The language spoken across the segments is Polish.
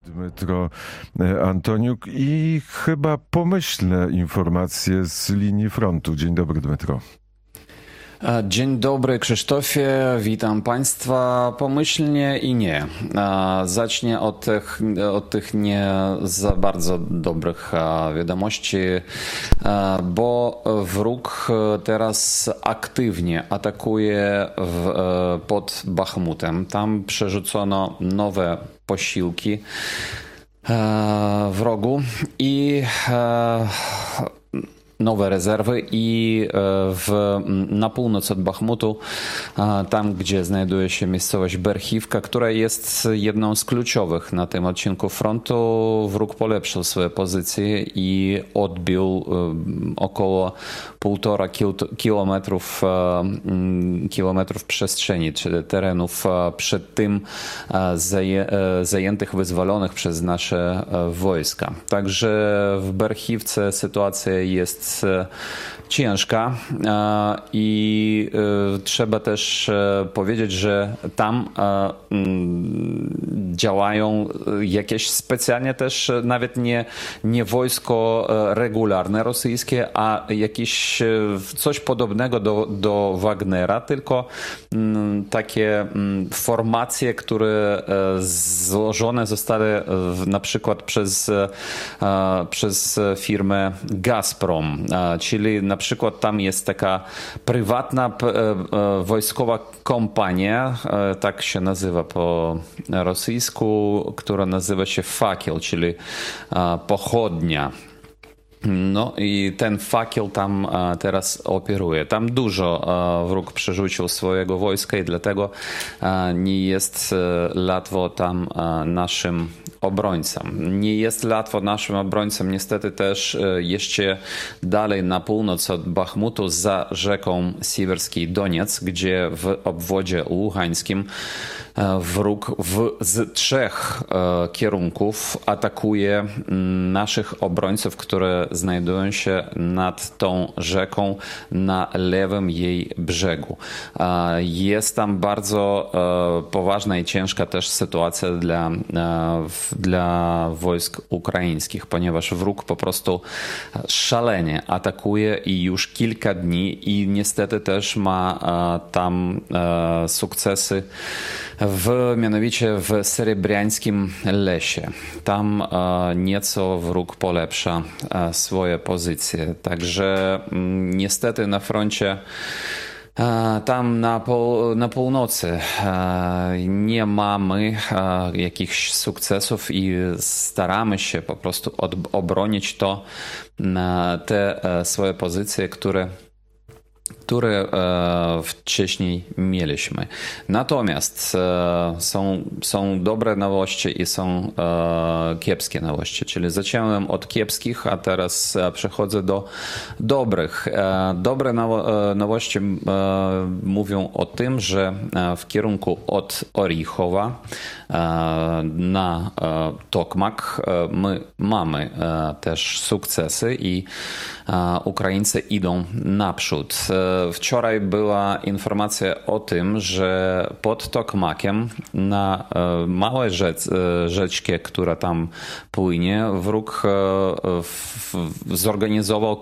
Dmytro Antoniuk i chyba pomyślne informacje z linii frontu. Dzień dobry, Dmytro. Dzień dobry, Krzysztofie, witam Państwa pomyślnie i nie. Zacznę od tych nie za bardzo dobrych wiadomości, bo wróg teraz aktywnie atakuje pod Bachmutem. Tam przerzucono nowe posiłki wrogu i nowe rezerwy i na północ od Bachmutu, tam gdzie znajduje się miejscowość Berchiwka, która jest jedną z kluczowych na tym odcinku frontu, wróg polepszył swoje pozycje i odbił około 1,5 kilometrów przestrzeni, czyli terenów przed tym zajętych, wyzwolonych przez nasze wojska. Także w Berchiwce sytuacja jest ciężka i trzeba też powiedzieć, że tam działają jakieś specjalnie też nawet nie wojsko regularne rosyjskie, a jakieś coś podobnego do Wagnera, tylko takie formacje, które złożone zostały na przykład przez firmę Gazprom, czyli na przykład tam jest taka prywatna wojskowa kompania, tak się nazywa po rosyjsku, która nazywa się Fakiel, czyli pochodnia. No i ten Fakiel tam teraz operuje. Tam dużo wróg przerzucił swojego wojska i dlatego nie jest łatwo tam naszym obrońcom. Nie jest łatwo naszym obrońcom niestety też jeszcze dalej na północ od Bachmutu za rzeką Siwerski Doniec, gdzie w obwodzie ługańskim wróg z 3 kierunków atakuje naszych obrońców, które znajdują się nad tą rzeką na lewym jej brzegu. Jest tam bardzo poważna i ciężka też sytuacja dla wojsk ukraińskich, ponieważ wróg po prostu szalenie atakuje i już kilka dni i niestety też ma tam sukcesy mianowicie w Serebriańskim lesie. Tam nieco wróg polepsza swoje pozycje. Także niestety na froncie tam na północy nie mamy jakichś sukcesów i staramy się po prostu obronić te swoje pozycje, które wcześniej mieliśmy. Natomiast są dobre nowości i są kiepskie nowości. Czyli zacząłem od kiepskich, a teraz przechodzę do dobrych. Dobre nowości mówią o tym, że w kierunku od Orichowa na Tokmak my mamy też sukcesy i Ukraińcy idą naprzód. Wczoraj była informacja o tym, że pod Tokmakiem na małej rzeczce, która tam płynie, wróg zorganizował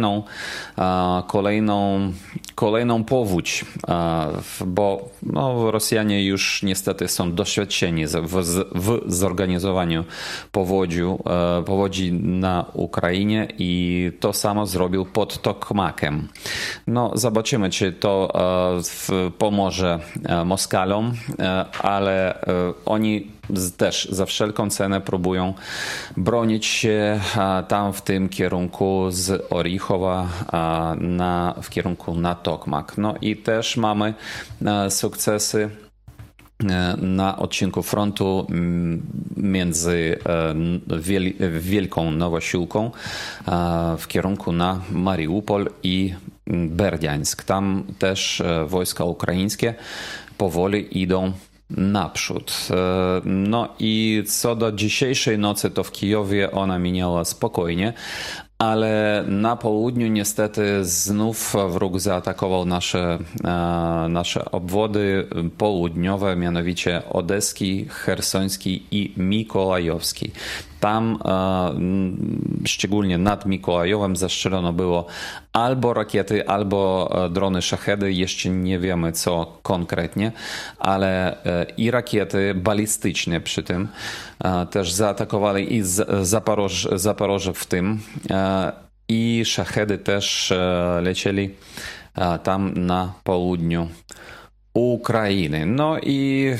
kolejną powódź, bo Rosjanie już niestety są doświadczeni w zorganizowaniu powodzi na Ukrainie i to samo zrobił pod Tokmakiem. No, zobaczymy, czy to pomoże Moskalom, ale oni też za wszelką cenę próbują bronić się tam w tym kierunku z Orichowa w kierunku na Tokmak. No i też mamy sukcesy na odcinku frontu między Wielką Nowosiłką w kierunku na Mariupol i Berdiańsk. Tam też wojska ukraińskie powoli idą naprzód. No i co do dzisiejszej nocy, to w Kijowie ona minęła spokojnie, ale na południu niestety znów wróg zaatakował nasze obwody południowe, mianowicie odeski, chersoński i mikołajowski. Tam szczególnie nad Mikołajowem zastrzelono było albo rakiety, albo drony Szachedy. Jeszcze nie wiemy co konkretnie, ale i rakiety balistyczne przy tym też zaatakowali i Zaporoże w tym. I Szachedy też lecieli tam na południu Ukrainy. No i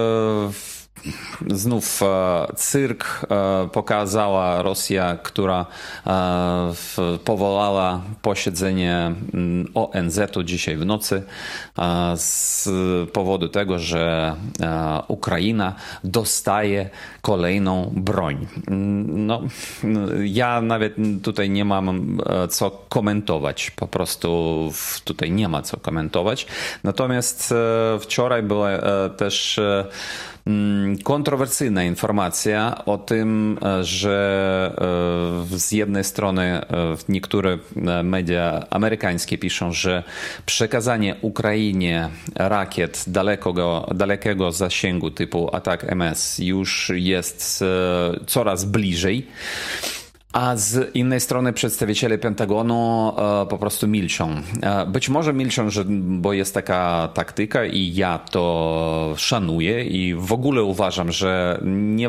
znów cyrk pokazała Rosja, która powołała posiedzenie ONZ-u dzisiaj w nocy z powodu tego, że Ukraina dostaje kolejną broń. No, ja nawet tutaj nie mam co komentować, po prostu tutaj nie ma co komentować. Natomiast wczoraj była też kontrowersyjna informacja o tym, że z jednej strony niektóre media amerykańskie piszą, że przekazanie Ukrainie rakiet dalekiego zasięgu typu Attack-MS już jest coraz bliżej. A z innej strony przedstawiciele Pentagonu po prostu milczą. Być może milczą, bo jest taka taktyka i ja to szanuję i w ogóle uważam, że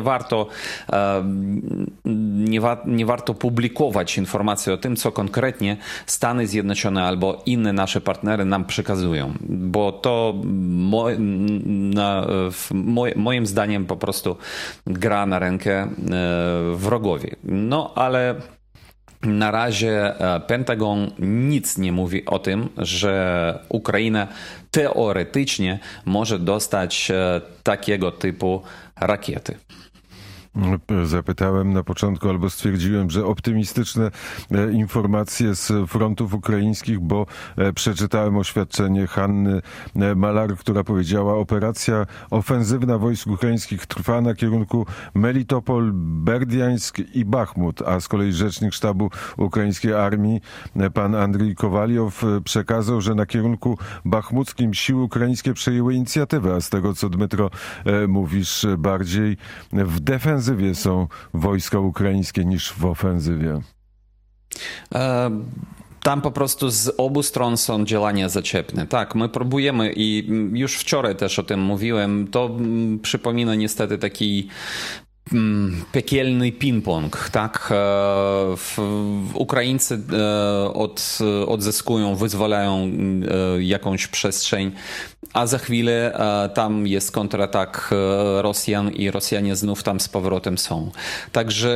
nie warto publikować informacji o tym, co konkretnie Stany Zjednoczone albo inne nasze partnery nam przekazują, bo to moim zdaniem po prostu gra na rękę wrogowi. No, ale na razie Pentagon nic nie mówi o tym, że Ukraina teoretycznie może dostać takiego typu rakiety. Zapytałem na początku, albo stwierdziłem, że optymistyczne informacje z frontów ukraińskich, bo przeczytałem oświadczenie Hanny Malar, która powiedziała: operacja ofensywna wojsk ukraińskich trwa na kierunku Melitopol, Berdiańsk i Bachmut, a z kolei rzecznik sztabu ukraińskiej armii, pan Andrii Kowaliow, przekazał, że na kierunku bachmuckim siły ukraińskie przejęły inicjatywę, a z tego, co Dmytro mówisz, bardziej w defensywie są wojska ukraińskie niż w ofensywie? Tam po prostu z obu stron są działania zaczepne. Tak, my próbujemy i już wczoraj też o tym mówiłem. To przypomina niestety taki piekielny ping-pong, tak? Ukraińcy odzyskują, wyzwalają jakąś przestrzeń, a za chwilę tam jest kontratak Rosjan i Rosjanie znów tam z powrotem są. Także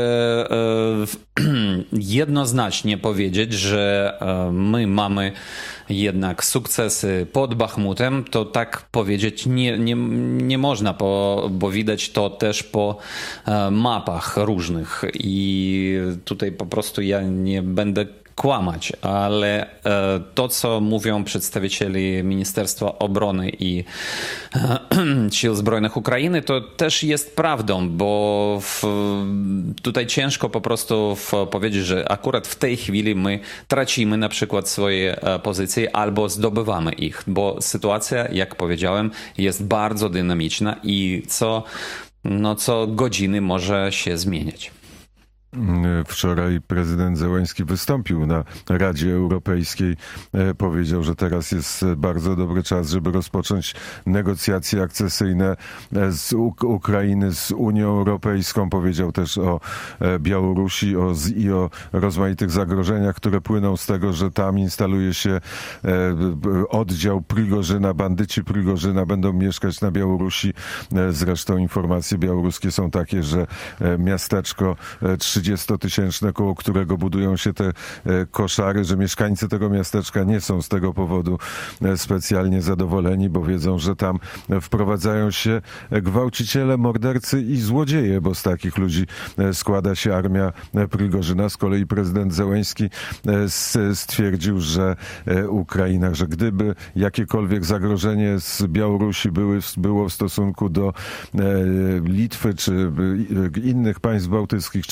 jednoznacznie powiedzieć, że my mamy jednak sukcesy pod Bachmutem, to tak powiedzieć nie można, bo widać to też po mapach różnych i tutaj po prostu ja nie będę kłamać, ale to, co mówią przedstawiciele Ministerstwa Obrony i Sił Zbrojnych Ukrainy, to też jest prawdą, bo tutaj ciężko po prostu powiedzieć, że akurat w tej chwili my tracimy na przykład swoje pozycje albo zdobywamy ich, bo sytuacja, jak powiedziałem, jest bardzo dynamiczna i co godziny może się zmieniać. Wczoraj prezydent Zełenski wystąpił na Radzie Europejskiej. Powiedział, że teraz jest bardzo dobry czas, żeby rozpocząć negocjacje akcesyjne z Ukrainy z Unią Europejską. Powiedział też o Białorusi i o rozmaitych zagrożeniach, które płyną z tego, że tam instaluje się oddział Prigorzyna. Bandyci Prigorzyna będą mieszkać na Białorusi. Zresztą informacje białoruskie są takie, że miasteczko 30-tysięczne, koło którego budują się te koszary, że mieszkańcy tego miasteczka nie są z tego powodu specjalnie zadowoleni, bo wiedzą, że tam wprowadzają się gwałciciele, mordercy i złodzieje, bo z takich ludzi składa się armia Prigorzyna. Z kolei prezydent Zełenski stwierdził, że Ukraina, że gdyby jakiekolwiek zagrożenie z Białorusi było w stosunku do Litwy, czy innych państw bałtyckich, czy Polski,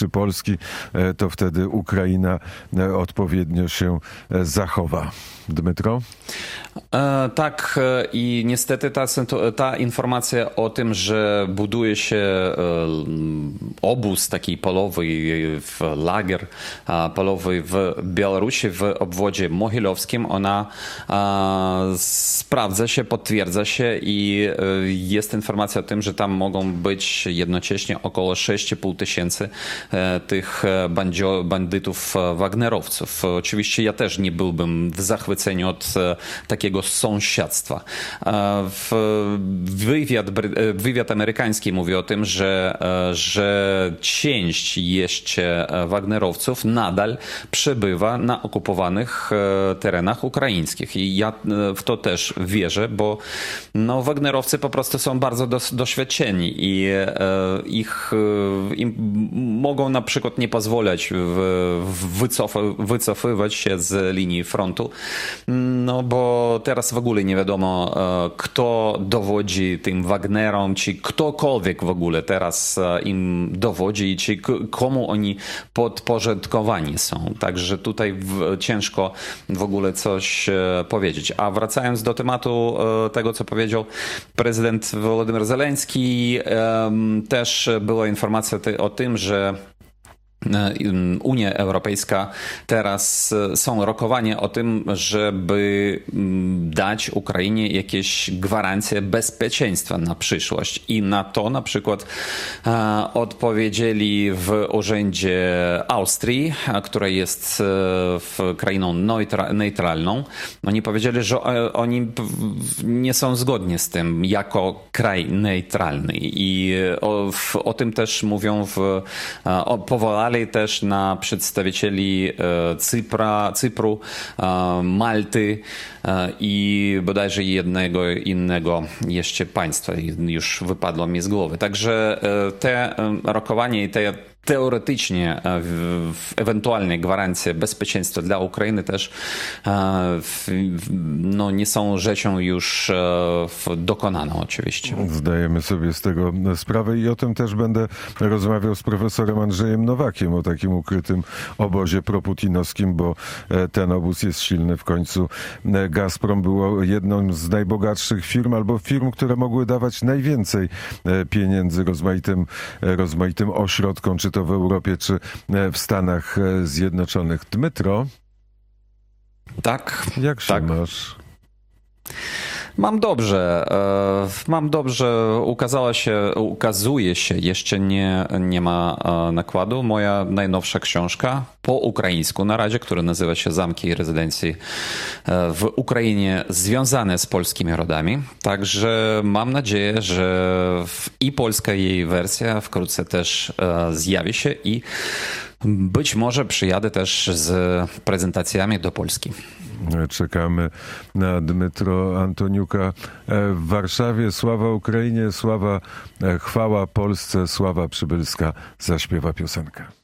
Polski, to wtedy Ukraina odpowiednio się zachowa. Dmytro? Tak, i niestety ta informacja o tym, że buduje się obóz taki polowy, lager polowy w Białorusi, w obwodzie mohilowskim, ona sprawdza się, potwierdza się i jest informacja o tym, że tam mogą być jednocześnie około 6,5 tysięcy tych bandytów wagnerowców. Oczywiście ja też nie byłbym w zachwyceniu od takiego sąsiadztwa. Wywiad amerykański mówi o tym, że część jeszcze wagnerowców nadal przebywa na okupowanych terenach ukraińskich. I ja w to też wierzę, bo no, wagnerowcy po prostu są bardzo doświadczeni i im mogą na przykład nie pozwolić wycofywać się z linii frontu, no bo teraz w ogóle nie wiadomo, kto dowodzi tym Wagnerom, czy ktokolwiek w ogóle teraz im dowodzi, czy komu oni podporządkowani są. Także tutaj ciężko w ogóle coś powiedzieć. A wracając do tematu tego, co powiedział prezydent Wołodymyr Zełenski, też była informacja o tym, że Unia Europejska teraz są rokowania o tym, żeby dać Ukrainie jakieś gwarancje bezpieczeństwa na przyszłość. I na to na przykład odpowiedzieli w urzędzie Austrii, która jest krainą neutralną. Oni powiedzieli, że oni nie są zgodni z tym jako kraj neutralny. I o tym też mówią powołali też na przedstawicieli Cypru, Malty i bodajże jednego innego jeszcze państwa. Już wypadło mi z głowy. Także te rokowania i te teoretycznie ewentualne gwarancje bezpieczeństwa dla Ukrainy też no, nie są rzeczą już dokonaną oczywiście. Zdajemy sobie z tego sprawę i o tym też będę rozmawiał z profesorem Andrzejem Nowakiem, o takim ukrytym obozie proputinowskim, bo ten obóz jest silny. W końcu Gazprom było jedną z najbogatszych firm albo firm, które mogły dawać najwięcej pieniędzy rozmaitym ośrodkom, czy to w Europie, czy w Stanach Zjednoczonych. Dmytro? Tak. Jak się masz? Mam dobrze. Ukazuje się, jeszcze nie ma nakładu, moja najnowsza książka po ukraińsku na razie, która nazywa się Zamki i rezydencje w Ukrainie związane z polskimi rodami. Także mam nadzieję, że i polska jej wersja wkrótce też zjawi się i być może przyjadę też z prezentacjami do Polski. Czekamy na Dmytro Antoniuka w Warszawie. Sława Ukrainie, chwała Polsce, Sława Przybylska zaśpiewa piosenkę.